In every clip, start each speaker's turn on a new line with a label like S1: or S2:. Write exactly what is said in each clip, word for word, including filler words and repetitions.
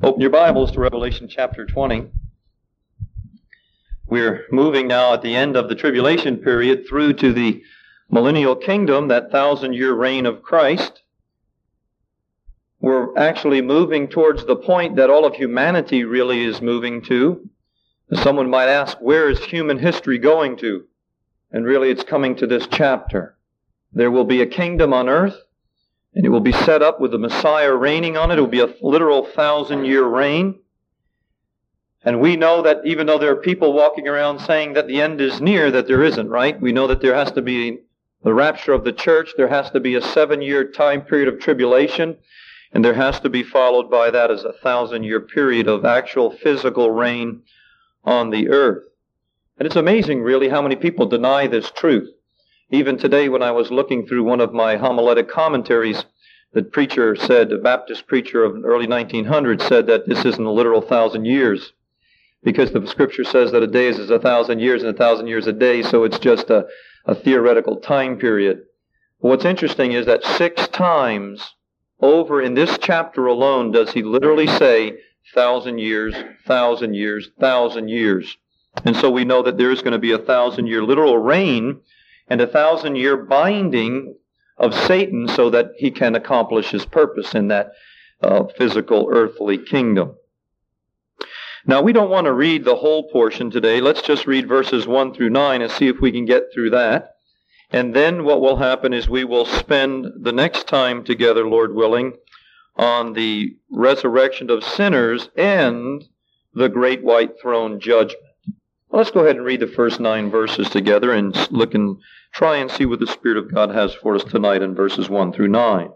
S1: Open your Bibles to Revelation chapter twenty. We're moving now at the end of the tribulation period through to the millennial kingdom, that thousand-year reign of Christ. We're actually moving towards the point that all of humanity really is moving to. Someone might ask, where is human history going to? And really it's coming to this chapter. There will be a kingdom on earth, and it will be set up with the Messiah reigning on it. It will be a literal thousand-year reign. And we know that even though there are people walking around saying that the end is near, that there isn't, right? We know that there has to be the rapture of the church. There has to be a seven-year time period of tribulation. And there has to be followed by that as a thousand-year period of actual physical reign on the earth. And it's amazing, really, how many people deny this truth. Even today, when I was looking through one of my homiletic commentaries, the preacher said, a Baptist preacher of the early nineteen hundreds, said that this isn't a literal thousand years, because the Scripture says that a day is a thousand years and a thousand years a day, so it's just a, a theoretical time period. But what's interesting is that six times over in this chapter alone does he literally say, thousand years, thousand years, thousand years. And so we know that there is going to be a thousand-year literal reign and a thousand-year binding of Satan so that he can accomplish his purpose in that uh, physical earthly kingdom. Now, we don't want to read the whole portion today. Let's just read verses one through nine and see if we can get through that. And then what will happen is we will spend the next time together, Lord willing, on the resurrection of sinners and the great white throne judgment. Well, let's go ahead and read the first nine verses together and look and try and see what the Spirit of God has for us tonight in verses one through nine.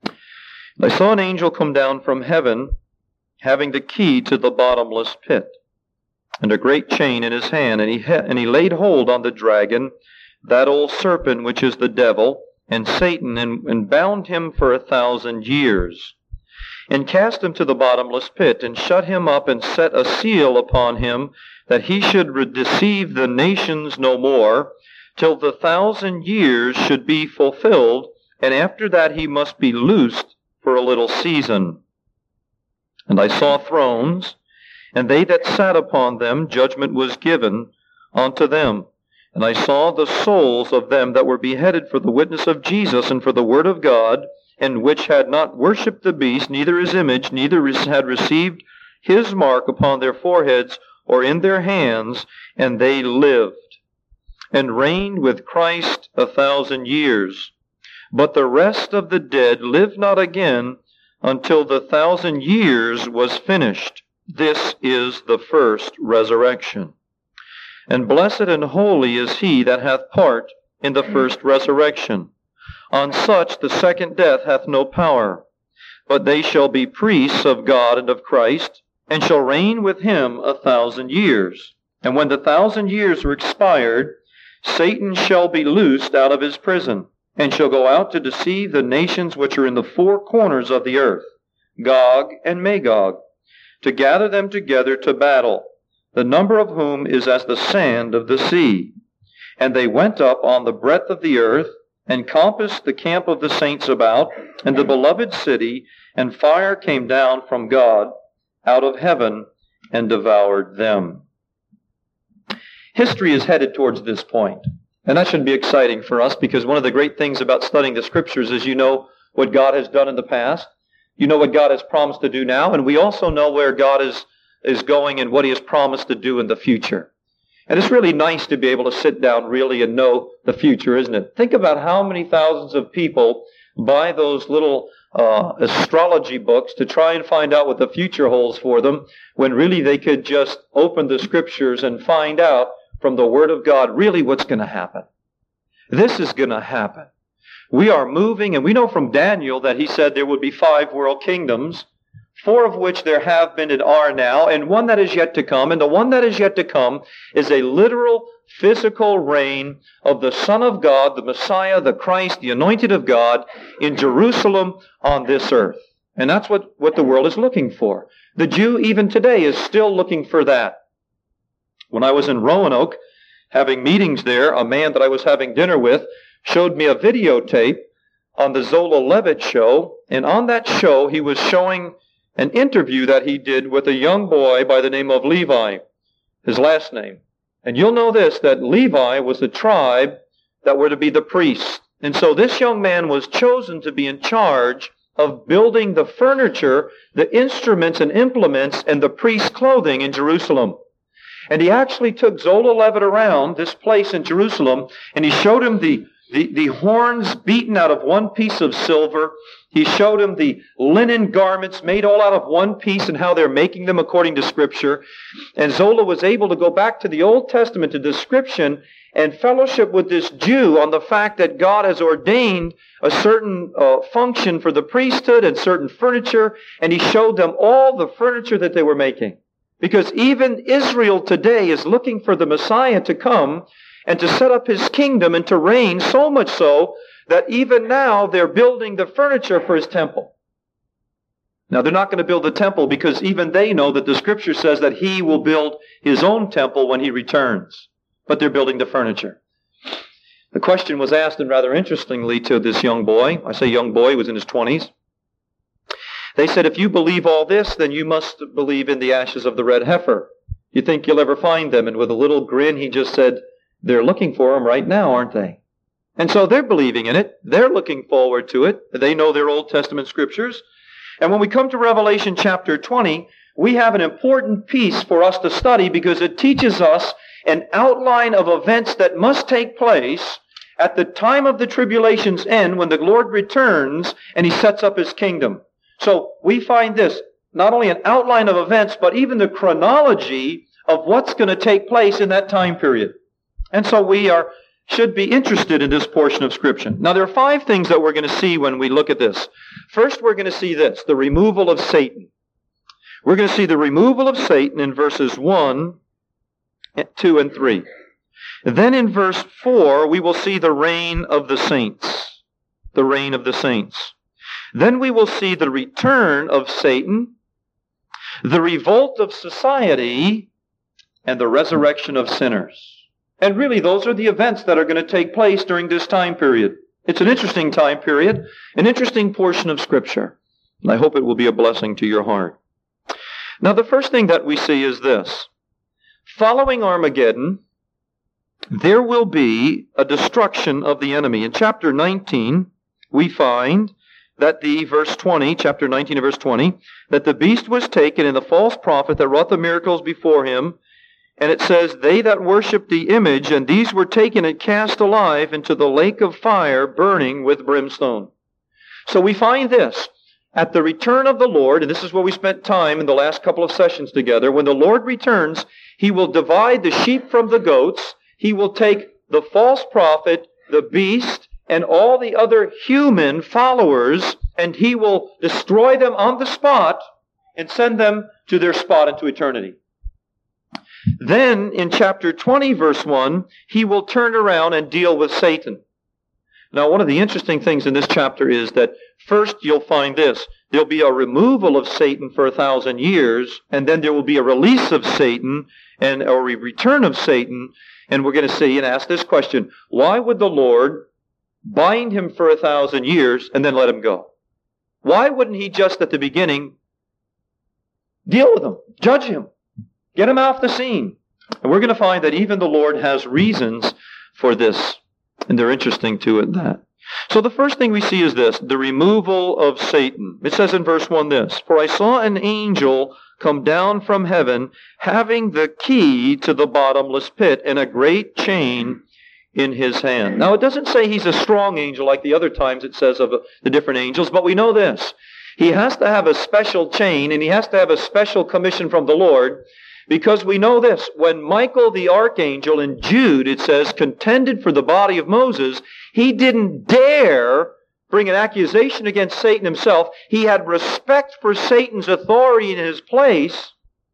S1: I saw an angel come down from heaven, having the key to the bottomless pit, and a great chain in his hand, and he ha- and he laid hold on the dragon, that old serpent which is the devil, and Satan, and, and bound him for a thousand years, and cast him to the bottomless pit, and shut him up, and set a seal upon him, that he should re- deceive the nations no more, till the thousand years should be fulfilled, and after that he must be loosed for a little season. And I saw thrones, and they that sat upon them, judgment was given unto them. And I saw the souls of them that were beheaded for the witness of Jesus and for the word of God, and which had not worshipped the beast, neither his image, neither had received his mark upon their foreheads or in their hands, and they lived, and reigned with Christ a thousand years. But the rest of the dead lived not again until the thousand years was finished. This is the first resurrection. And blessed and holy is he that hath part in the first resurrection. On such the second death hath no power, but they shall be priests of God and of Christ, and shall reign with him a thousand years. And when the thousand years are expired, Satan shall be loosed out of his prison, and shall go out to deceive the nations which are in the four corners of the earth, Gog and Magog, to gather them together to battle, the number of whom is as the sand of the sea. And they went up on the breadth of the earth, and compassed the camp of the saints about, and the beloved city, and fire came down from God out of heaven, and devoured them. History is headed towards this point. And that should be exciting for us, because one of the great things about studying the Scriptures is you know what God has done in the past. You know what God has promised to do now. And we also know where God is, is going and what He has promised to do in the future. And it's really nice to be able to sit down really and know the future, isn't it? Think about how many thousands of people buy those little uh, astrology books to try and find out what the future holds for them, when really they could just open the Scriptures and find out from the Word of God really what's going to happen. This is going to happen. We are moving, and we know from Daniel that he said there would be five world kingdoms, four of which there have been and are now, and one that is yet to come. And the one that is yet to come is a literal physical reign of the Son of God, the Messiah, the Christ, the anointed of God, in Jerusalem on this earth. And that's what, what the world is looking for. The Jew even today is still looking for that. When I was in Roanoke having meetings there, a man that I was having dinner with showed me a videotape on the Zola Levitt show, and on that show he was showing an interview that he did with a young boy by the name of Levi, his last name. And you'll know this, that Levi was the tribe that were to be the priests. And so this young man was chosen to be in charge of building the furniture, the instruments and implements, and the priest's clothing in Jerusalem. And he actually took Zola Levitt around this place in Jerusalem, and he showed him the, the, the horns beaten out of one piece of silver. He showed him the linen garments made all out of one piece and how they're making them according to Scripture. And Zola was able to go back to the Old Testament, to description, and fellowship with this Jew on the fact that God has ordained a certain uh, function for the priesthood and certain furniture, and he showed them all the furniture that they were making. Because even Israel today is looking for the Messiah to come and to set up his kingdom and to reign, so much so that even now they're building the furniture for his temple. Now, they're not going to build the temple because even they know that the Scripture says that he will build his own temple when he returns. But they're building the furniture. The question was asked, and rather interestingly, to this young boy. I say young boy, he was in his twenties. They said, if you believe all this, then you must believe in the ashes of the red heifer. You think you'll ever find them? And with a little grin, he just said, they're looking for them right now, aren't they? And so they're believing in it. They're looking forward to it. They know their Old Testament Scriptures. And when we come to Revelation chapter twenty, we have an important piece for us to study because it teaches us an outline of events that must take place at the time of the tribulation's end when the Lord returns and he sets up his kingdom. So we find this, not only an outline of events, but even the chronology of what's going to take place in that time period. And so we are should be interested in this portion of Scripture. Now there are five things that we're going to see when we look at this. First, we're going to see this, the removal of Satan. We're going to see the removal of Satan in verses one, two, and three. Then in verse four, we will see the reign of the saints. The reign of the saints. Then we will see the return of Satan, the revolt of society, and the resurrection of sinners. And really, those are the events that are going to take place during this time period. It's an interesting time period, an interesting portion of Scripture. And I hope it will be a blessing to your heart. Now, the first thing that we see is this. Following Armageddon, there will be a destruction of the enemy. In chapter nineteen, we find that the verse twenty, chapter nineteen and verse twenty, that the beast was taken and the false prophet that wrought the miracles before him. And it says, they that worshiped the image, and these were taken and cast alive into the lake of fire burning with brimstone. So we find this. At the return of the Lord, and this is where we spent time in the last couple of sessions together, when the Lord returns, he will divide the sheep from the goats. He will take the false prophet, the beast, and all the other human followers, and he will destroy them on the spot and send them to their spot into eternity. Then, in chapter twenty, verse one, he will turn around and deal with Satan. Now, one of the interesting things in this chapter is that first you'll find this. There'll be a removal of Satan for a thousand years, and then there will be a release of Satan, and or a return of Satan. And we're going to see and ask this question. Why would the Lord bind him for a thousand years and then let him go? Why wouldn't he just at the beginning deal with him, judge him? Get him off the scene. And we're going to find that even the Lord has reasons for this. And they're interesting to it, that. So the first thing we see is this, the removal of Satan. It says in verse one this, for I saw an angel come down from heaven, having the key to the bottomless pit and a great chain in his hand. Now it doesn't say he's a strong angel like the other times it says of the different angels, but we know this. He has to have a special chain and he has to have a special commission from the Lord. Because we know this, when Michael the archangel in Jude, it says, contended for the body of Moses, he didn't dare bring an accusation against Satan himself. He had respect for Satan's authority in his place.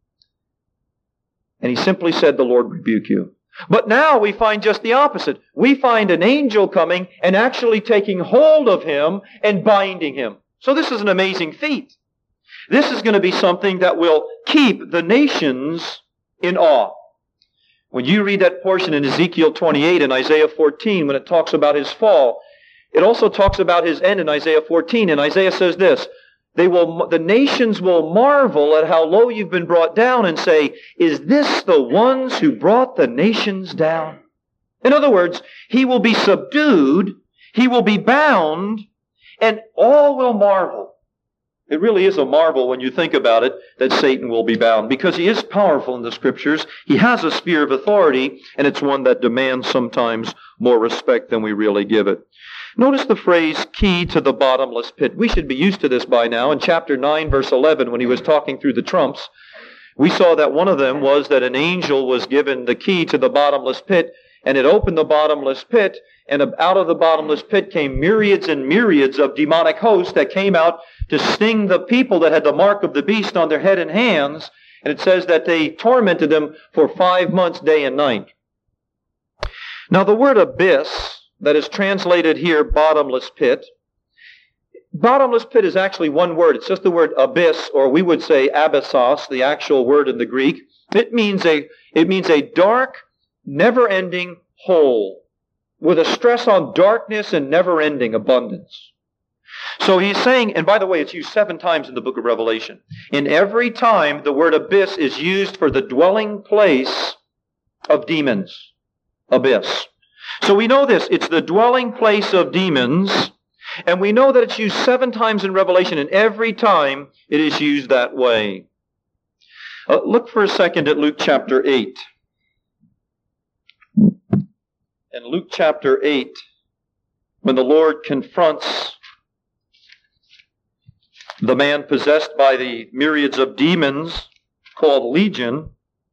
S1: And he simply said, the Lord rebuke you. But now we find just the opposite. We find an angel coming and actually taking hold of him and binding him. So this is an amazing feat. This is going to be something that will keep the nations in awe. When you read that portion in Ezekiel twenty-eight and Isaiah fourteen, when it talks about his fall, it also talks about his end in Isaiah fourteen. And Isaiah says this, They will, the nations will marvel at how low you've been brought down and say, is this the ones who brought the nations down? In other words, he will be subdued, he will be bound, and all will marvel. It really is a marvel when you think about it that Satan will be bound, because he is powerful in the Scriptures. He has a sphere of authority, and it's one that demands sometimes more respect than we really give it. Notice the phrase, key to the bottomless pit. We should be used to this by now. In chapter nine, verse eleven, when he was talking through the trumps, we saw that one of them was that an angel was given the key to the bottomless pit, and it opened the bottomless pit, and out of the bottomless pit came myriads and myriads of demonic hosts that came out to sting the people that had the mark of the beast on their head and hands. And it says that they tormented them for five months, day and night. Now the word abyss, that is translated here, bottomless pit. Bottomless pit is actually one word. It's just the word abyss, or we would say abyssos, the actual word in the Greek. It means a, it means a dark, never-ending hole, with a stress on darkness and never-ending abundance. So he's saying, and by the way, it's used seven times in the book of Revelation. In every time, the word abyss is used for the dwelling place of demons. Abyss. So we know this. It's the dwelling place of demons. And we know that it's used seven times in Revelation, and every time it is used that way. Uh, look for a second at Luke chapter eight. In Luke chapter eight, when the Lord confronts the man possessed by the myriads of demons called Legion,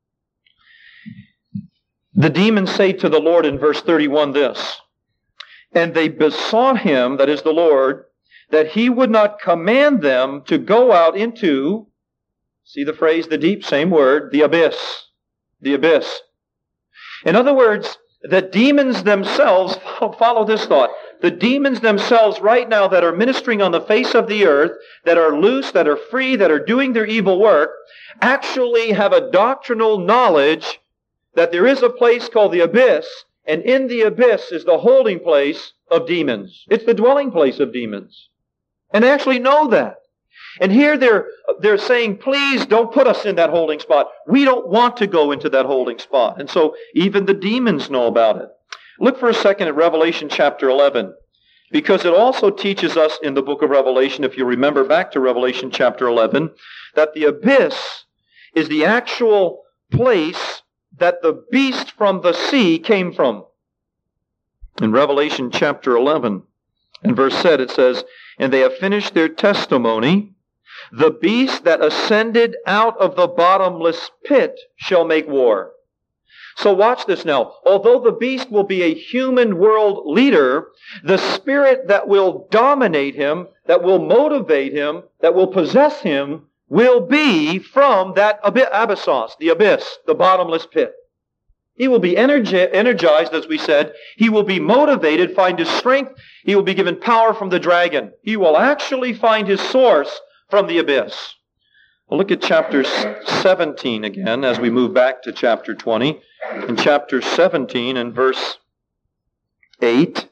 S1: the demons say to the Lord in verse thirty-one this, and they besought him, that is the Lord, that he would not command them to go out into, see the phrase, the deep, same word, the abyss. The abyss. In other words, the demons themselves, follow this thought, the demons themselves right now that are ministering on the face of the earth, that are loose, that are free, that are doing their evil work, actually have a doctrinal knowledge that there is a place called the abyss, and in the abyss is the holding place of demons. It's the dwelling place of demons. And they actually know that. And here they're, they're saying, please don't put us in that holding spot. We don't want to go into that holding spot. And so even the demons know about it. Look for a second at Revelation chapter eleven, because it also teaches us in the book of Revelation, if you remember back to Revelation chapter eleven, that the abyss is the actual place that the beast from the sea came from. In Revelation chapter eleven, in verse seven, it says, and they have finished their testimony. The beast that ascended out of the bottomless pit shall make war. So watch this now. Although the beast will be a human world leader, the spirit that will dominate him, that will motivate him, that will possess him, will be from that abyssos, the abyss, the bottomless pit. He will be energi- energized, as we said. He will be motivated, find his strength. He will be given power from the dragon. He will actually find his source from the abyss. Well, look at chapter seventeen again as we move back to chapter twenty. In chapter seventeen and verse eight.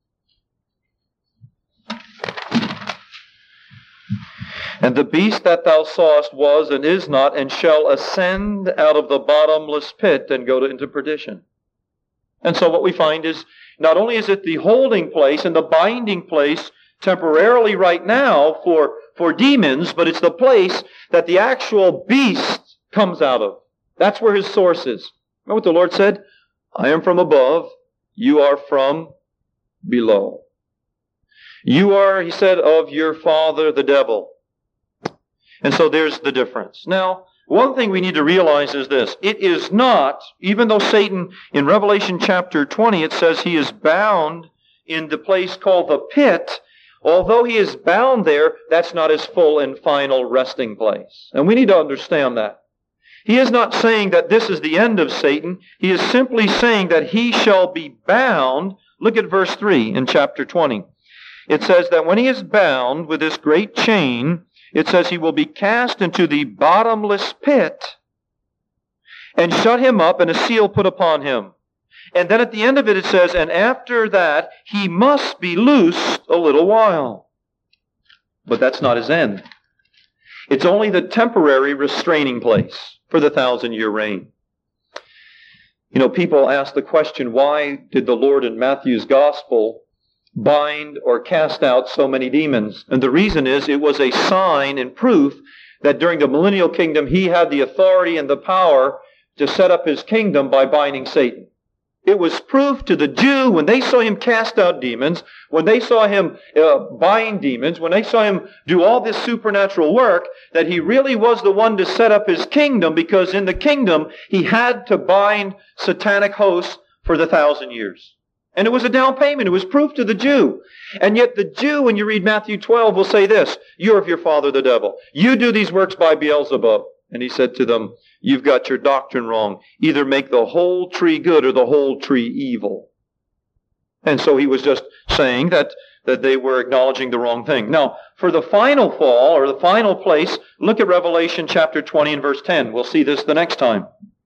S1: And the beast that thou sawest was and is not, and shall ascend out of the bottomless pit and go to, into perdition. And so what we find is, not only is it the holding place and the binding place temporarily right now for, for demons, but it's the place that the actual beast comes out of. That's where his source is. Remember what the Lord said? I am from above, you are from below. You are, he said, of your father the devil. And so there's the difference. Now, one thing we need to realize is this. It is not, even though Satan, in Revelation chapter twenty, it says he is bound in the place called the pit. Although he is bound there, that's not his full and final resting place. And we need to understand that. He is not saying that this is the end of Satan. He is simply saying that he shall be bound. Look at verse three in chapter twenty. It says that when he is bound with this great chain, it says he will be cast into the bottomless pit and shut him up and a seal put upon him. And then at the end of it, it says, and after that, he must be loosed a little while. But that's not his end. It's only the temporary restraining place for the thousand-year reign. You know, people ask the question, why did the Lord in Matthew's gospel bind or cast out so many demons? And the reason is it was a sign and proof that during the millennial kingdom he had the authority and the power to set up his kingdom by binding Satan. It was proof to the Jew when they saw him cast out demons, when they saw him uh, bind demons, when they saw him do all this supernatural work, that he really was the one to set up his kingdom, because in the kingdom he had to bind satanic hosts for the thousand years. And it was a down payment. It was proof to the Jew. And yet the Jew, when you read Matthew twelve, will say this, "You're of your father the devil. You do these works by Beelzebub." And he said to them, "You've got your doctrine wrong. Either make the whole tree good or the whole tree evil." And so he was just saying that, that they were acknowledging the wrong thing. Now, for the final fall, or the final place, look at Revelation chapter twenty and verse ten. We'll see this the next time.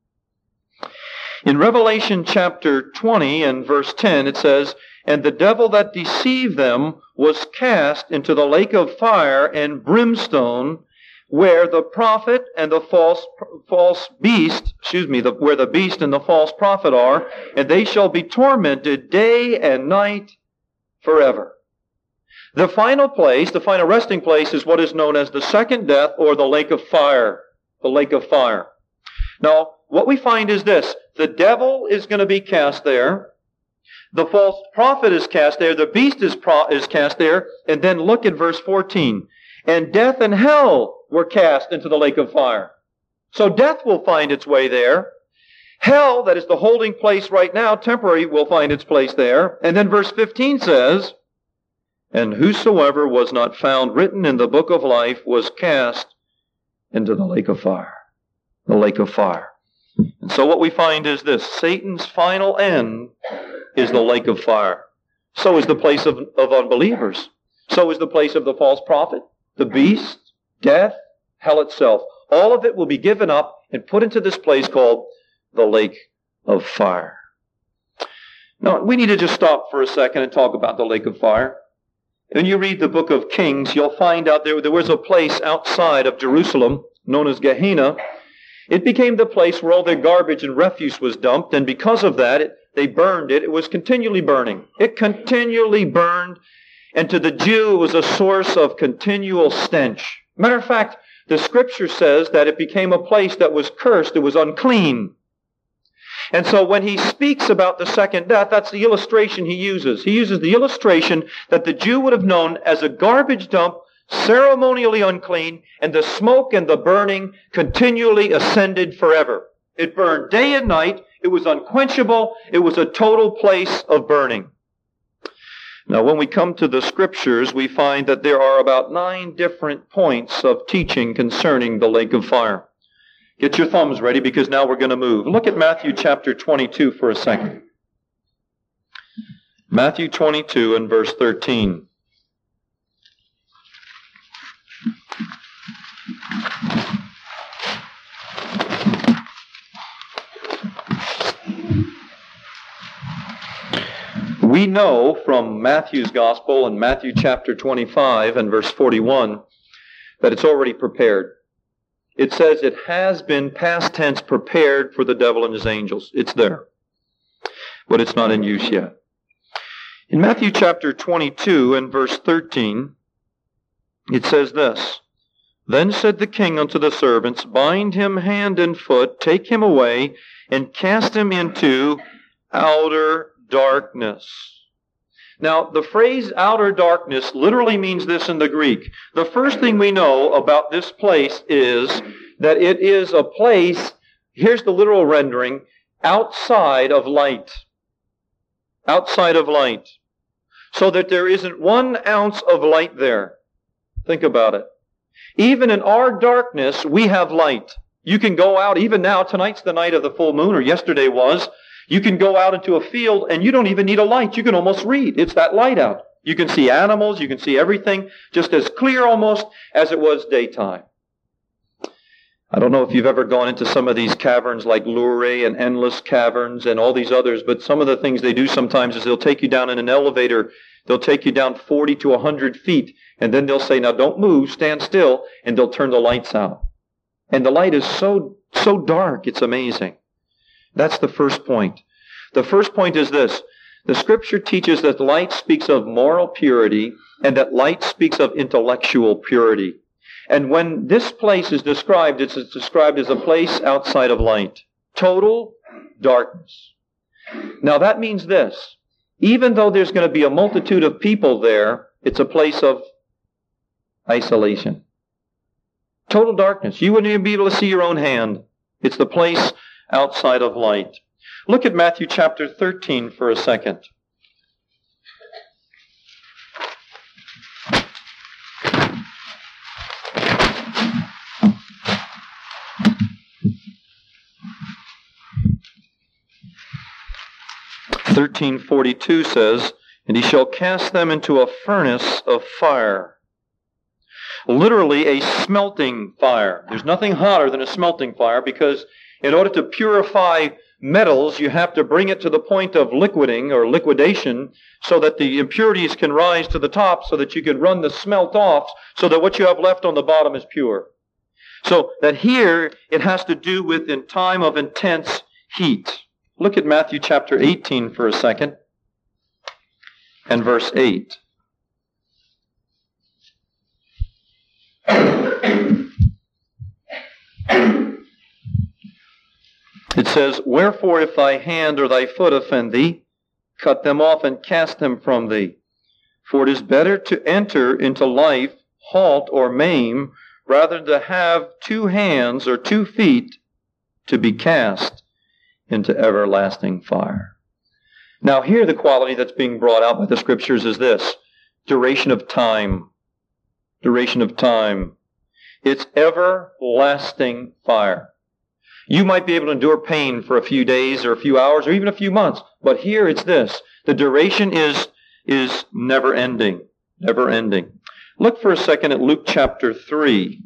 S1: In Revelation chapter twenty and verse ten, it says, "And the devil that deceived them was cast into the lake of fire and brimstone, where the prophet and the false false beast, excuse me, the, where the beast and the false prophet are, and they shall be tormented day and night forever." The final place, the final resting place, is what is known as the second death, or the lake of fire. The lake of fire. Now, what we find is this. The devil is going to be cast there. The false prophet is cast there. The beast is, pro- is cast there. And then look at verse fourteen. "And death and hell were cast into the lake of fire." So death will find its way there. Hell, that is the holding place right now, temporary, will find its place there. And then verse fifteen says, "And whosoever was not found written in the book of life was cast into the lake of fire." The lake of fire. And so what we find is this. Satan's final end is the lake of fire. So is the place of, of unbelievers. So is the place of the false prophet, the beast, death, hell itself. All of it will be given up and put into this place called the lake of fire. Now, we need to just stop for a second and talk about the lake of fire. When you read the book of Kings, you'll find out there, there was a place outside of Jerusalem known as Gehenna. It became the place where all their garbage and refuse was dumped, and because of that, it, they burned it. It was continually burning. It continually burned, and to the Jew, it was a source of continual stench. Matter of fact, the Scripture says that it became a place that was cursed. It was unclean. And so when he speaks about the second death, that's the illustration he uses. He uses the illustration that the Jew would have known as a garbage dump, ceremonially unclean, and the smoke and the burning continually ascended forever. It burned day and night. It was unquenchable. It was a total place of burning. Now, when we come to the Scriptures, we find that there are about nine different points of teaching concerning the lake of fire. Get your thumbs ready, because now we're going to move. Look at Matthew chapter twenty-two for a second. Matthew twenty-two and verse thirteen. We know from Matthew's Gospel and Matthew chapter twenty-five and verse forty-one that it's already prepared. It says it has been past tense prepared for the devil and his angels. It's there, but it's not in use yet. In Matthew chapter twenty-two and verse thirteen, it says this, "Then said the king unto the servants, Bind him hand and foot, take him away, and cast him into outer darkness." Now, the phrase outer darkness literally means this in the Greek. The first thing we know about this place is that it is a place, here's the literal rendering, outside of light. Outside of light. So that there isn't one ounce of light there. Think about it. Even in our darkness, we have light. You can go out, even now, tonight's the night of the full moon, or yesterday was. You can go out into a field and you don't even need a light. You can almost read. It's that light out. You can see animals. You can see everything just as clear almost as it was daytime. I don't know if you've ever gone into some of these caverns like Luray and Endless Caverns and all these others, but some of the things they do sometimes is they'll take you down in an elevator. They'll take you down forty to one hundred feet, and then they'll say, now don't move, stand still, and they'll turn the lights out. And the light is so, so dark, it's amazing. That's the first point. The first point is this. The Scripture teaches that light speaks of moral purity and that light speaks of intellectual purity. And when this place is described, it's described as a place outside of light. Total darkness. Now that means this. Even though there's going to be a multitude of people there, it's a place of isolation. Total darkness. You wouldn't even be able to see your own hand. It's the place outside of light. Look at Matthew chapter thirteen for a second. thirteen forty-two says, and he shall cast them into a furnace of fire. Literally a smelting fire. There's nothing hotter than a smelting fire, because in order to purify metals, you have to bring it to the point of liquiding or liquidation so that the impurities can rise to the top so that you can run the smelt off so that what you have left on the bottom is pure. So that here it has to do with in time of intense heat. Look at Matthew chapter eighteen for a second and verse eight. It says, wherefore if thy hand or thy foot offend thee, cut them off and cast them from thee. For it is better to enter into life halt or maim, rather than to have two hands or two feet to be cast into everlasting fire. Now here the quality that's being brought out by the Scriptures is this. Duration of time. Duration of time. It's everlasting fire. You might be able to endure pain for a few days or a few hours or even a few months. But here it's this. The duration is, is never ending. Never ending. Look for a second at Luke chapter three.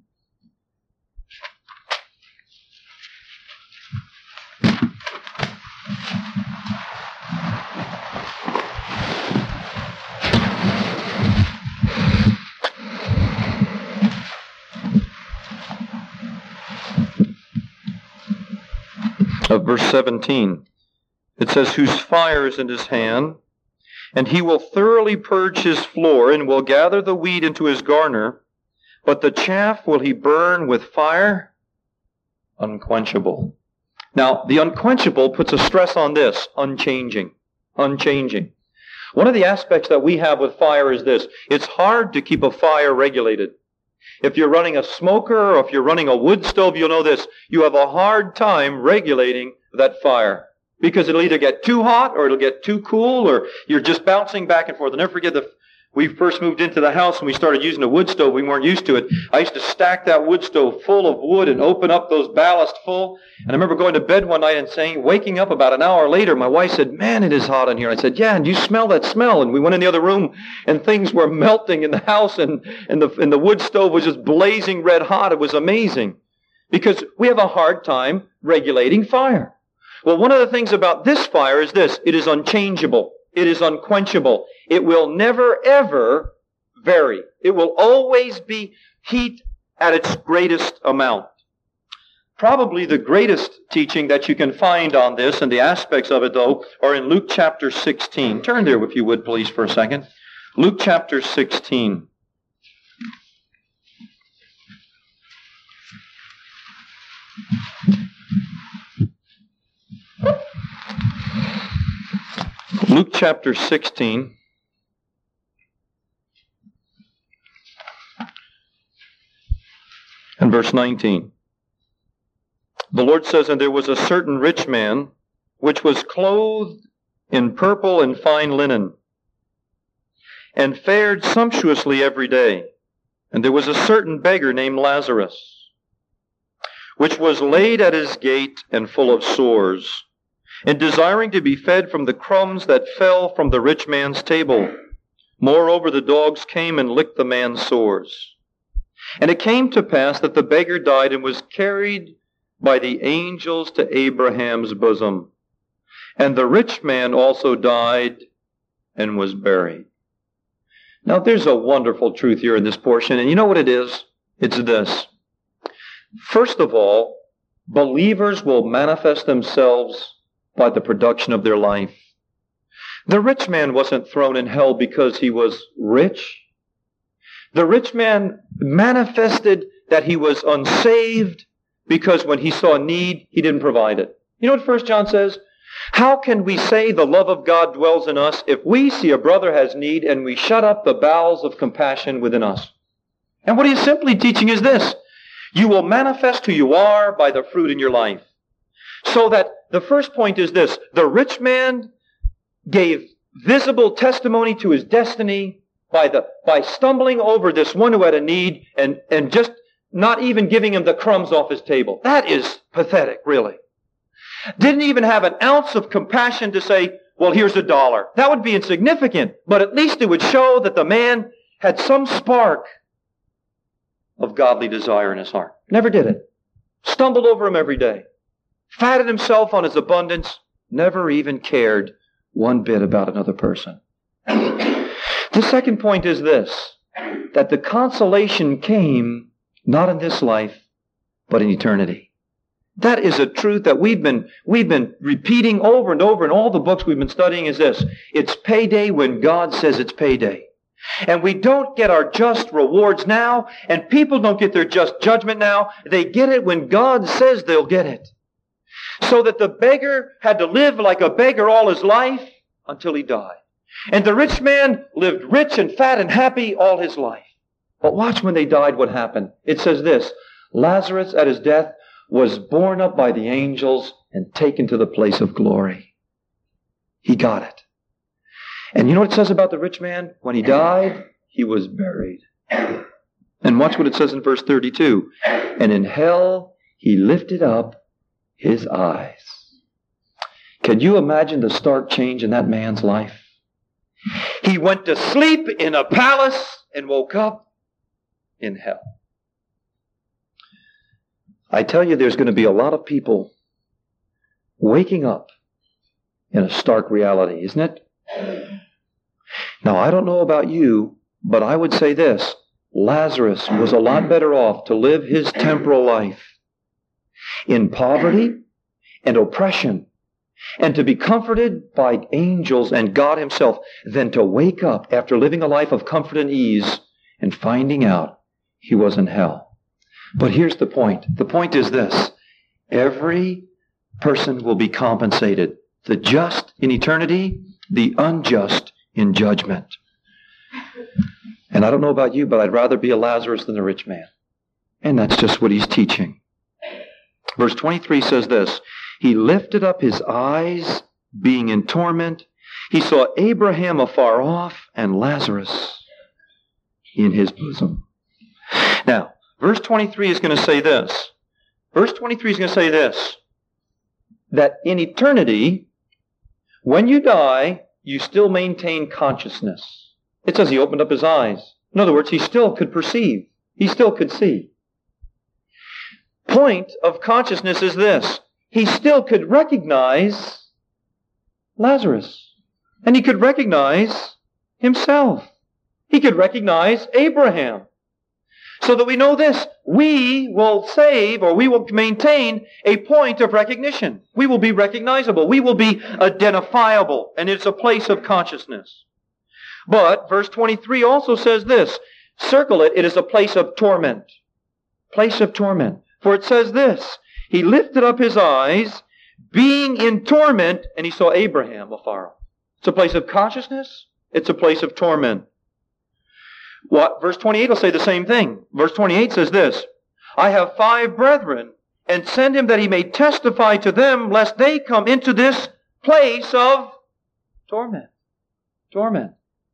S1: Of verse seventeen, it says, whose fire is in his hand, and he will thoroughly purge his floor, and will gather the wheat into his garner, but the chaff will he burn with fire unquenchable. Now, the unquenchable puts a stress on this, unchanging, unchanging. One of the aspects that we have with fire is this. It's hard to keep a fire regulated. If you're running a smoker or if you're running a wood stove, you'll know this. You have a hard time regulating that fire because it'll either get too hot or it'll get too cool or you're just bouncing back and forth. I'll never forget the we first moved into the house and we started using a wood stove. We weren't used to it. I used to stack that wood stove full of wood and open up those ballast full. And I remember going to bed one night and saying, waking up about an hour later, my wife said, man, it is hot in here. I said, yeah, and you smell that smell? And we went in the other room and things were melting in the house and, and, the, and the wood stove was just blazing red hot. It was amazing because we have a hard time regulating fire. Well, one of the things about this fire is this. It is unchangeable. It is unquenchable. It will never, ever vary. It will always be heat at its greatest amount. Probably the greatest teaching that you can find on this and the aspects of it, though, are in Luke chapter sixteen. Turn there, if you would, please, for a second. Luke chapter sixteen. Luke chapter sixteen. And verse nineteen. The Lord says, and there was a certain rich man, which was clothed in purple and fine linen, and fared sumptuously every day. And there was a certain beggar named Lazarus, which was laid at his gate and full of sores, and desiring to be fed from the crumbs that fell from the rich man's table. Moreover, the dogs came and licked the man's sores. And it came to pass that the beggar died and was carried by the angels to Abraham's bosom. And the rich man also died and was buried. Now there's a wonderful truth here in this portion, and you know what it is? It's this. First of all, believers will manifest themselves by the production of their life. The rich man wasn't thrown in hell because he was rich. The rich man manifested that he was unsaved because when he saw need, he didn't provide it. You know what First John says? How can we say the love of God dwells in us if we see a brother has need and we shut up the bowels of compassion within us? And what he is simply teaching is this. You will manifest who you are by the fruit in your life. So that the first point is this. The rich man gave visible testimony to his destiny by the by stumbling over this one who had a need and, and just not even giving him the crumbs off his table. That is pathetic, really. Didn't even have an ounce of compassion to say, well, here's a dollar. That would be insignificant, but at least it would show that the man had some spark of godly desire in his heart. Never did it. Stumbled over him every day. Fatted himself on his abundance. Never even cared one bit about another person. The second point is this, that the consolation came not in this life, but in eternity. That is a truth that we've been, we've been repeating over and over in all the books we've been studying is this. It's payday when God says it's payday. And we don't get our just rewards now, and people don't get their just judgment now. They get it when God says they'll get it. So that the beggar had to live like a beggar all his life until he died. And the rich man lived rich and fat and happy all his life. But watch when they died what happened. It says this, Lazarus at his death was borne up by the angels and taken to the place of glory. He got it. And you know what it says about the rich man? When he died, he was buried. And watch what it says in verse thirty-two. And in hell he lifted up his eyes. Can you imagine the stark change in that man's life? He went to sleep in a palace and woke up in hell. I tell you, there's going to be a lot of people waking up in a stark reality, isn't it? Now, I don't know about you, but I would say this. Lazarus was a lot better off to live his temporal life in poverty and oppression and to be comforted by angels and God himself than to wake up after living a life of comfort and ease and finding out he was in hell. But here's the point. The point is this. Every person will be compensated. The just in eternity, the unjust in judgment. And I don't know about you, but I'd rather be a Lazarus than a rich man. And that's just what he's teaching. Verse twenty-three says this. He lifted up his eyes, being in torment. He saw Abraham afar off and Lazarus in his bosom. Now, verse twenty-three is going to say this. Verse twenty-three is going to say this. That in eternity, when you die, you still maintain consciousness. It says he opened up his eyes. In other words, he still could perceive. He still could see. Point of consciousness is this. He still could recognize Lazarus. And he could recognize himself. He could recognize Abraham. So that we know this, we will save or we will maintain a point of recognition. We will be recognizable. We will be identifiable. And it's a place of consciousness. But verse twenty-three also says this. Circle it. It is a place of torment. Place of torment. For it says this. He lifted up his eyes, being in torment, and he saw Abraham afar off. It's a place of consciousness. It's a place of torment. What? Verse twenty-eight will say the same thing. Verse twenty-eight says this. I have five brethren, and send him that he may testify to them, lest they come into this place of torment. Torment.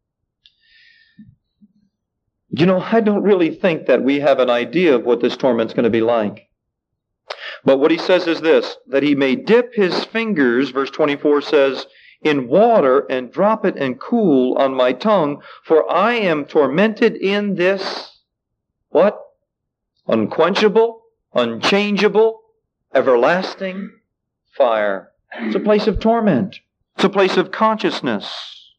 S1: You know, I don't really think that we have an idea of what this torment's going to be like. But what he says is this, that he may dip his fingers, verse twenty-four says, in water and drop it and cool on my tongue, for I am tormented in this, what? unquenchable, unchangeable, everlasting fire. It's a place of torment. It's a place of consciousness.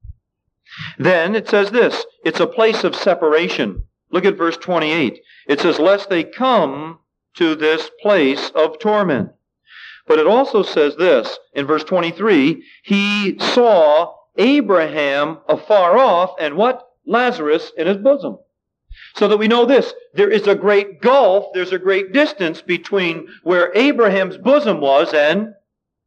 S1: Then it says this, it's a place of separation. Look at verse twenty-eight. It says, lest they come to this place of torment. But it also says this, in verse twenty-three, he saw Abraham afar off, and what? Lazarus in his bosom. So that we know this, there is a great gulf, there's a great distance between where Abraham's bosom was and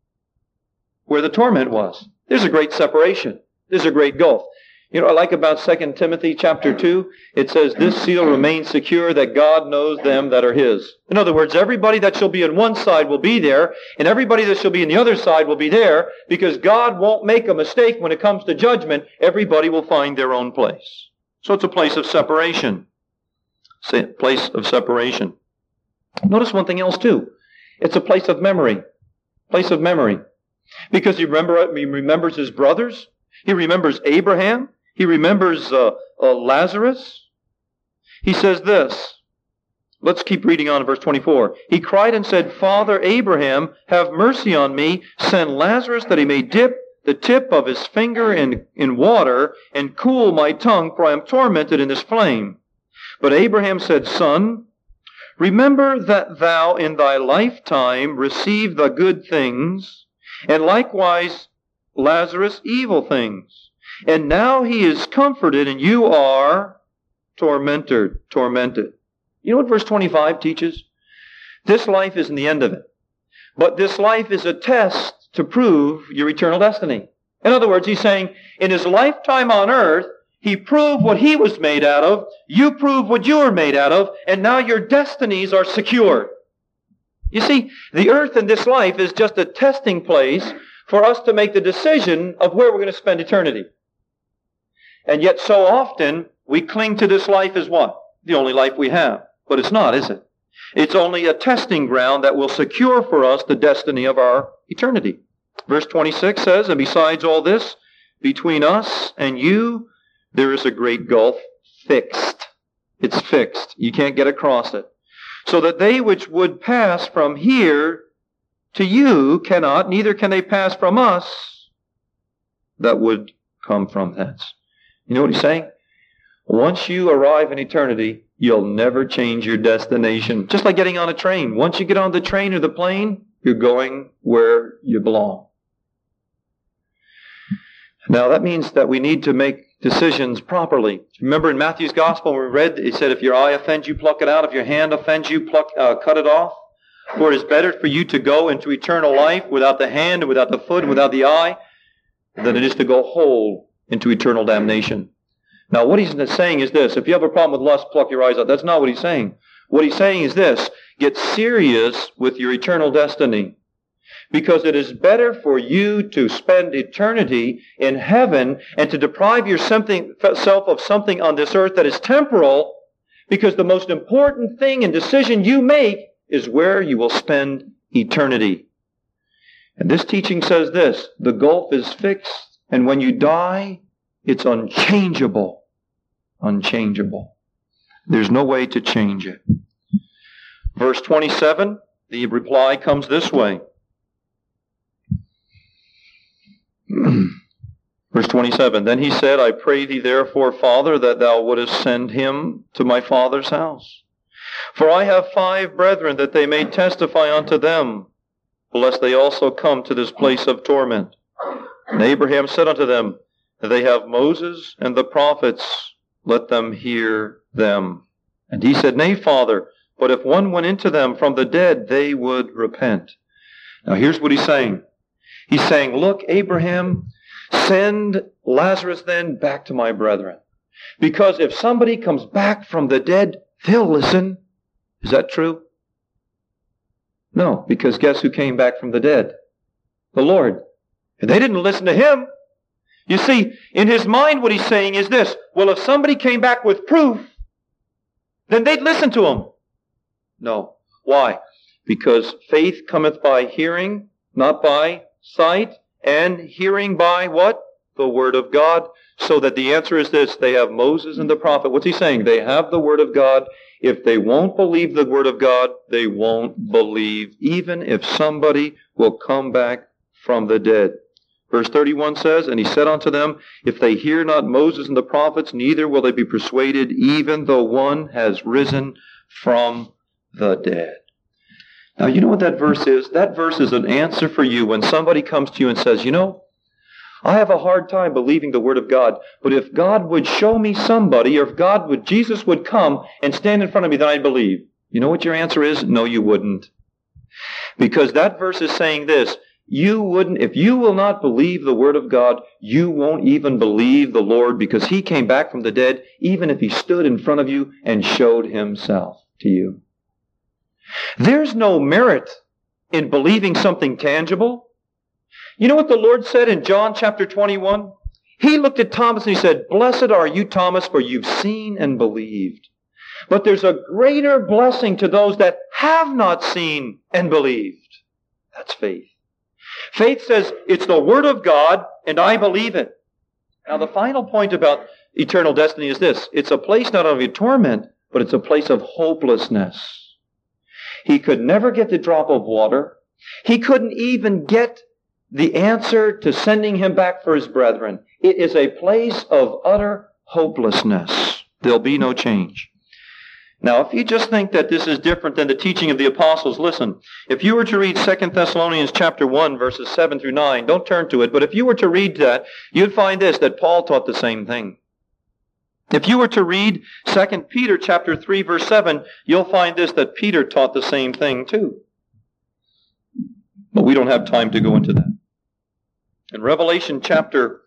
S1: where the torment was. There's a great separation. There's a great gulf. You know what I like about Second Timothy chapter two? It says, this seal remains secure that God knows them that are his. In other words, everybody that shall be on one side will be there, and everybody that shall be on the other side will be there, because God won't make a mistake when it comes to judgment. Everybody will find their own place. So it's a place of separation. It's a place of separation. Notice one thing else too. It's a place of memory. Place of memory. Because he, remember, he remembers his brothers. He remembers Abraham. He remembers uh, uh, Lazarus. He says this. Let's keep reading on in verse twenty-four. He cried and said, Father Abraham, have mercy on me. Send Lazarus that he may dip the tip of his finger in, in water and cool my tongue, for I am tormented in this flame. But Abraham said, Son, remember that thou in thy lifetime received the good things, and likewise Lazarus evil things. And now he is comforted, and you are tormented. Tormented. You know what verse twenty-five teaches? This life isn't the end of it. But this life is a test to prove your eternal destiny. In other words, he's saying, in his lifetime on earth, he proved what he was made out of, you proved what you were made out of, and now your destinies are secured. You see, the earth in this life is just a testing place for us to make the decision of where we're going to spend eternity. And yet so often, we cling to this life as what? The only life we have. But it's not, is it? It's only a testing ground that will secure for us the destiny of our eternity. Verse twenty-six says, and besides all this, between us and you, there is a great gulf fixed. It's fixed. You can't get across it. So that they which would pass from here to you cannot, neither can they pass from us that would come from thence. You know what he's saying? Once you arrive in eternity, you'll never change your destination. Just like getting on a train. Once you get on the train or the plane, you're going where you belong. Now that means that we need to make decisions properly. Remember in Matthew's Gospel when we read, he said, if your eye offends you, pluck it out. If your hand offends you, pluck, uh, cut it off. For it is better for you to go into eternal life without the hand, and without the foot, and without the eye, than it is to go whole into eternal damnation. Now what he's saying is this. If you have a problem with lust, pluck your eyes out. That's not what he's saying. What he's saying is this. Get serious with your eternal destiny. Because it is better for you to spend eternity in heaven and to deprive yourself of something on this earth that is temporal, because the most important thing and decision you make is where you will spend eternity. And this teaching says this, the gulf is fixed, and when you die, it's unchangeable. Unchangeable. There's no way to change it. Verse twenty-seven, the reply comes this way. Verse twenty-seven, then he said, I pray thee therefore, Father, that thou wouldest send him to my father's house. For I have five brethren, that they may testify unto them, lest they also come to this place of torment. And Abraham said unto them, they have Moses and the prophets, let them hear them. And he said, nay, Father, but if one went into them from the dead, they would repent. Now here's what he's saying. He's saying, look, Abraham, send Lazarus then back to my brethren. Because if somebody comes back from the dead, they'll listen. Is that true? No, because guess who came back from the dead? The Lord. And they didn't listen to him. You see, in his mind what he's saying is this. Well, if somebody came back with proof, then they'd listen to him. No. Why? Because faith cometh by hearing, not by sight, and hearing by what? the Word of God? So that the answer is this: they have Moses and the prophet. What's he saying? They have the Word of God. If they won't believe the Word of God, they won't believe, even if somebody will come back from the dead. Verse thirty-one says, "And he said unto them, If they hear not Moses and the prophets, neither will they be persuaded, even though one has risen from the dead." Now, you know what that verse is? That verse is an answer for you when somebody comes to you and says, you know, I have a hard time believing the Word of God, but if God would show me somebody, or if God would, Jesus would come and stand in front of me, then I'd believe. You know what your answer is? No, you wouldn't. Because that verse is saying this: you wouldn't, if you will not believe the Word of God, you won't even believe the Lord, because He came back from the dead, even if He stood in front of you and showed Himself to you. There's no merit in believing something tangible. You know what the Lord said in John chapter twenty-one? He looked at Thomas and He said, "Blessed are you, Thomas, for you've seen and believed. But there's a greater blessing to those that have not seen and believed." That's faith. Faith says, it's the Word of God, and I believe it. Now, the final point about eternal destiny is this: it's a place not only of torment, but it's a place of hopelessness. He could never get the drop of water. He couldn't even get the answer to sending him back for his brethren. It is a place of utter hopelessness. There'll be no change. Now, if you just think that this is different than the teaching of the apostles, listen. If you were to read Second Thessalonians chapter one, verses seven through nine, don't turn to it, but if you were to read that, you'd find this, that Paul taught the same thing. If you were to read Second Peter chapter three, verse seven, you'll find this, that Peter taught the same thing too. But we don't have time to go into that. In Revelation chapter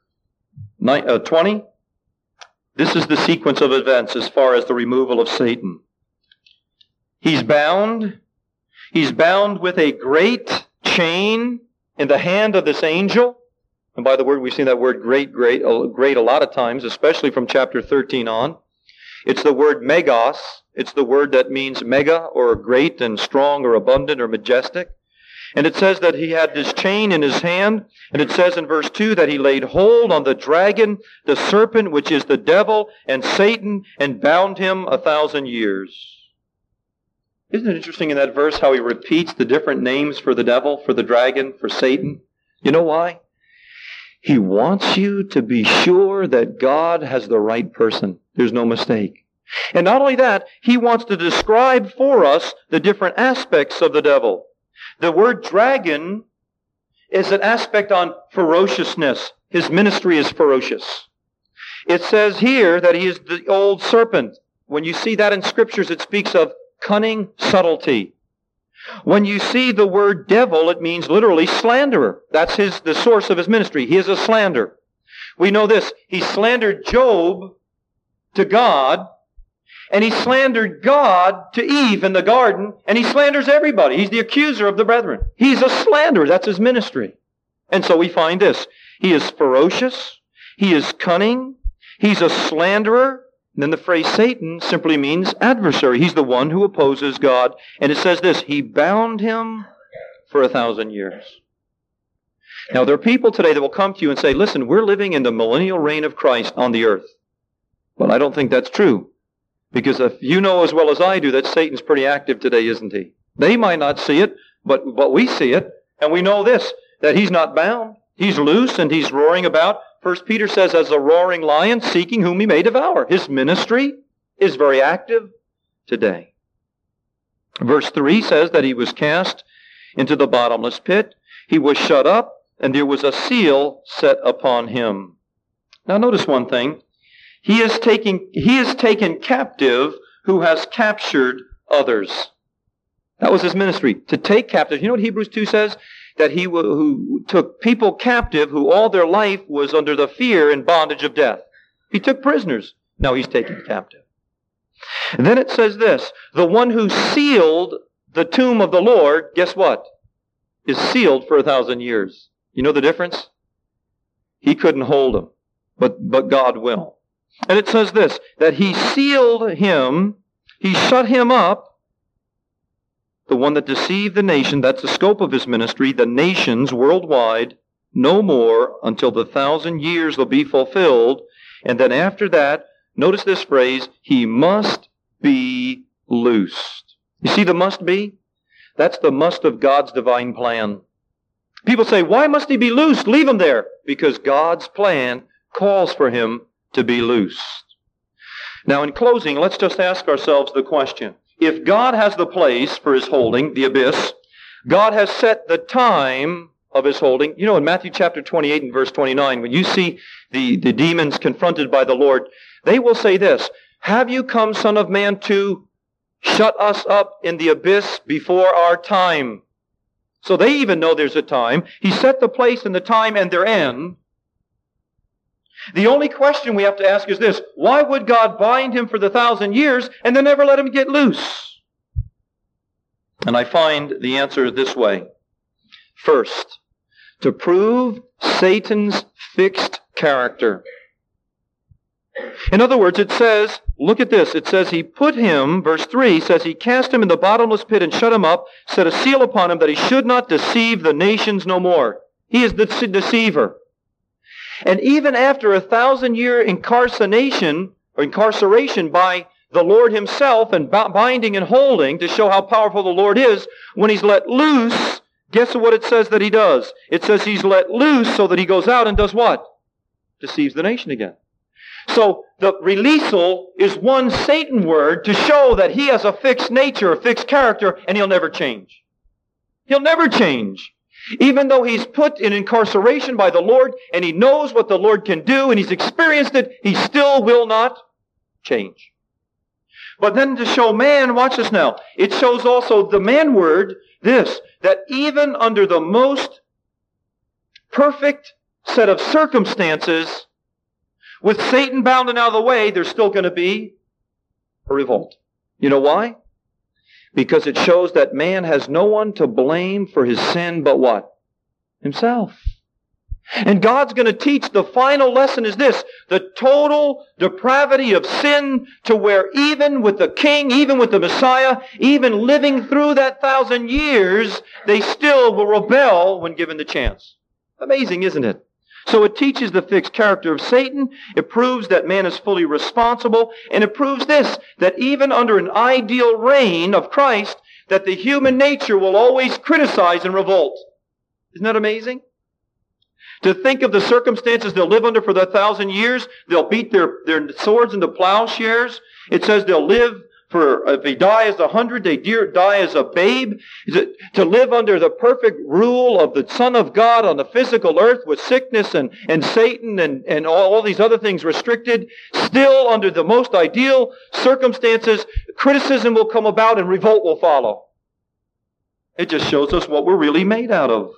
S1: twenty, this is the sequence of events as far as the removal of Satan. He's bound. He's bound with a great chain in the hand of this angel. And by the word, we've seen that word great, great, great a lot of times, especially from chapter thirteen on. It's the word megos. It's the word that means mega, or great and strong or abundant or majestic. And it says that he had this chain in his hand. And it says in verse two that he laid hold on the dragon, the serpent, which is the devil, and Satan, and bound him a thousand years. Isn't it interesting in that verse how he repeats the different names for the devil, for the dragon, for Satan? You know why? He wants you to be sure that God has the right person. There's no mistake. And not only that, He wants to describe for us the different aspects of the devil. The word dragon is an aspect on ferociousness. His ministry is ferocious. It says here that he is the old serpent. When you see that in Scriptures, it speaks of cunning subtlety. When you see the word devil, it means literally slanderer. That's his the source of his ministry. He is a slanderer. We know this. He slandered Job to God, and he slandered God to Eve in the garden, and he slanders everybody. He's the accuser of the brethren. He's a slanderer. That's his ministry. And so we find this. He is ferocious. He is cunning. He's a slanderer. And then the phrase Satan simply means adversary. He's the one who opposes God. And it says this: He bound him for a thousand years. Now, there are people today that will come to you and say, listen, we're living in the millennial reign of Christ on the earth. But I don't think that's true. Because if you know as well as I do that Satan's pretty active today, isn't he? They might not see it, but, but we see it. And we know this, that he's not bound. He's loose and he's roaring about. First Peter says, as a roaring lion seeking whom he may devour. His ministry is very active today. Verse three says that he was cast into the bottomless pit. He was shut up, and there was a seal set upon him. Now notice one thing. He is taking, he is taken captive who has captured others. That was his ministry, to take captive. You know what Hebrews two says? That he who took people captive who all their life was under the fear and bondage of death. He took prisoners. Now he's taken captive. And then it says this: the one who sealed the tomb of the Lord, guess what? Is sealed for a thousand years. You know the difference? He couldn't hold him, but, but God will. And it says this, that he sealed him, he shut him up, the one that deceived the nation. That's the scope of his ministry, the nations worldwide, no more until the thousand years will be fulfilled. And then after that, notice this phrase, he must be loosed. You see the must be? That's the must of God's divine plan. People say, why must he be loosed? Leave him there. Because God's plan calls for him to be loosed. Now in closing, let's just ask ourselves the question. If God has the place for his holding, the abyss, God has set the time of his holding. You know, in Matthew chapter twenty-eight and verse twenty-nine, when you see the, the demons confronted by the Lord, they will say this, have you come, Son of Man, to shut us up in the abyss before our time? So they even know there's a time. He set the place and the time and their end. The only question we have to ask is this, why would God bind him for the thousand years and then never let him get loose? And I find the answer this way. First, to prove Satan's fixed character. In other words, it says, look at this, it says he put him, verse three says he cast him in the bottomless pit and shut him up, set a seal upon him that he should not deceive the nations no more. He is the deceiver. And even after a thousand year incarceration, or incarceration by the Lord himself and binding and holding to show how powerful the Lord is, when he's let loose, guess what it says that he does? It says he's let loose so that he goes out and does what? Deceives the nation again. So the releasal is one Satan word to show that he has a fixed nature, a fixed character, and he'll never change. He'll never change. Even though he's put in incarceration by the Lord and he knows what the Lord can do and he's experienced it, he still will not change. But then to show man, watch this now, it shows also the man word, this, that even under the most perfect set of circumstances, with Satan bound and out of the way, there's still going to be a revolt. You know why? Because it shows that man has no one to blame for his sin but what? Himself. And God's going to teach, the final lesson is this, the total depravity of sin to where even with the king, even with the Messiah, even living through that thousand years, they still will rebel when given the chance. Amazing, isn't it? So it teaches the fixed character of Satan, it proves that man is fully responsible, and it proves this, that even under an ideal reign of Christ, that the human nature will always criticize and revolt. Isn't that amazing? To think of the circumstances they'll live under for that thousand years, they'll beat their, their swords into plowshares. It says they'll live for, if they die as a hundred, they die as a babe. Is it to live under the perfect rule of the Son of God on the physical earth with sickness and, and Satan and, and all, all these other things restricted, still under the most ideal circumstances, criticism will come about and revolt will follow. It just shows us what we're really made out of.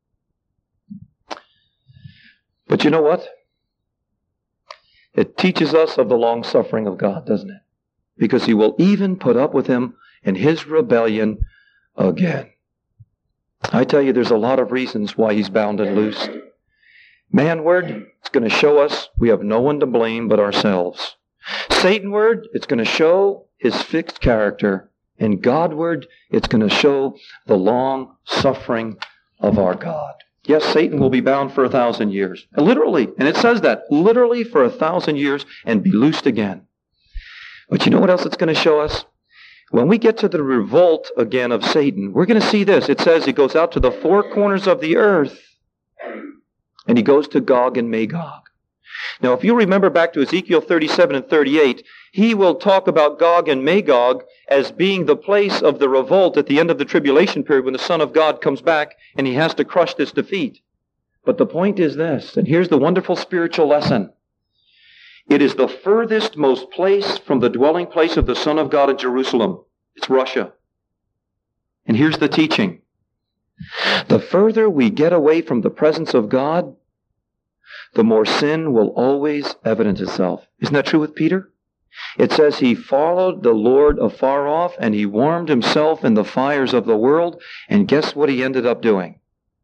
S1: But you know what? It teaches us of the long suffering of God, doesn't it? Because he will even put up with him in his rebellion again. I tell you, there's a lot of reasons why he's bound and loosed. Manward, it's going to show us we have no one to blame but ourselves. Satanward, it's going to show his fixed character. And Godward, it's going to show the long suffering of our God. Yes, Satan will be bound for a thousand years. Literally, and it says that, literally for a thousand years and be loosed again. But you know what else it's going to show us? When we get to the revolt again of Satan, we're going to see this. It says he goes out to the four corners of the earth and he goes to Gog and Magog. Now, if you remember back to Ezekiel thirty-seven and thirty-eight, he will talk about Gog and Magog as being the place of the revolt at the end of the tribulation period when the Son of God comes back and he has to crush this defeat. But the point is this, and here's the wonderful spiritual lesson. It is the furthest most place from the dwelling place of the Son of God in Jerusalem. It's Russia. And here's the teaching. The further we get away from the presence of God, the more sin will always evidence itself. Isn't that true with Peter? It says he followed the Lord afar off and he warmed himself in the fires of the world. And guess what he ended up doing?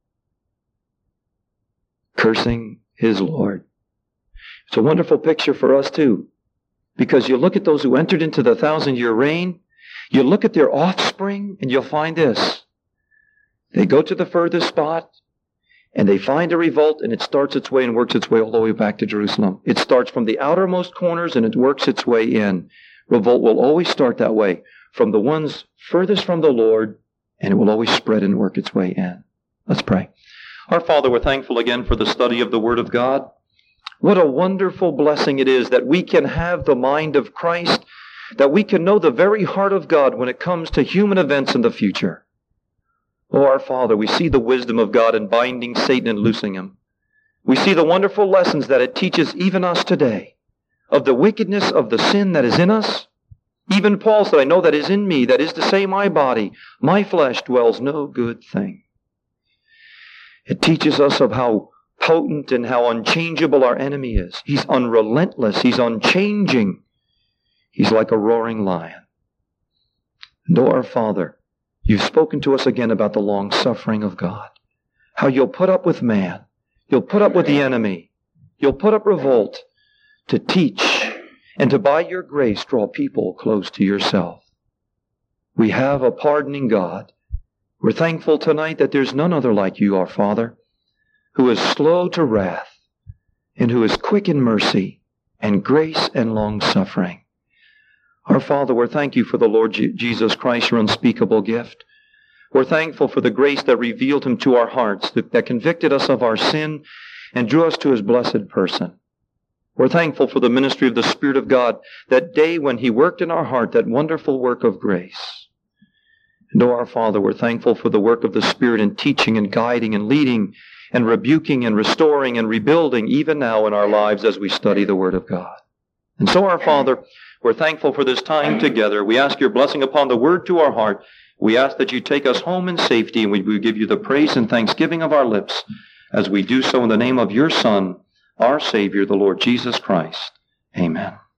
S1: Cursing his Lord. It's a wonderful picture for us too. Because you look at those who entered into the thousand-year reign, you look at their offspring, and you'll find this. They go to the furthest spot, And they find a revolt, and it starts its way and works its way all the way back to Jerusalem. It starts from the outermost corners, and it works its way in. Revolt will always start that way, from the ones furthest from the Lord, and it will always spread and work its way in. Let's pray. Our Father, we're thankful again for the study of the Word of God. What a wonderful blessing it is that we can have the mind of Christ, that we can know the very heart of God when it comes to human events in the future. Oh, our Father, we see the wisdom of God in binding Satan and loosing him. We see the wonderful lessons that it teaches even us today of the wickedness of the sin that is in us. Even Paul said, I know that is in me, that is to say my body, my flesh dwells no good thing. It teaches us of how potent and how unchangeable our enemy is. He's unrelentless. He's unchanging. He's like a roaring lion. And oh, our Father, you've spoken to us again about the long suffering of God. How you'll put up with man. You'll put up with the enemy. You'll put up revolt to teach and to by your grace draw people close to yourself. We have a pardoning God. We're thankful tonight that there's none other like you, our Father, who is slow to wrath and who is quick in mercy and grace and long suffering. Our Father, we're thankful for the Lord Jesus Christ, your unspeakable gift. We're thankful for the grace that revealed him to our hearts, that, that convicted us of our sin and drew us to his blessed person. We're thankful for the ministry of the Spirit of God, that day when he worked in our heart, that wonderful work of grace. And oh, our Father, we're thankful for the work of the Spirit in teaching and guiding and leading and rebuking and restoring and rebuilding even now in our lives as we study the Word of God. And so, our Father, we're thankful for this time together. We ask your blessing upon the Word to our heart. We ask that you take us home in safety, and we, we give you the praise and thanksgiving of our lips as we do so in the name of your Son, our Savior, the Lord Jesus Christ. Amen.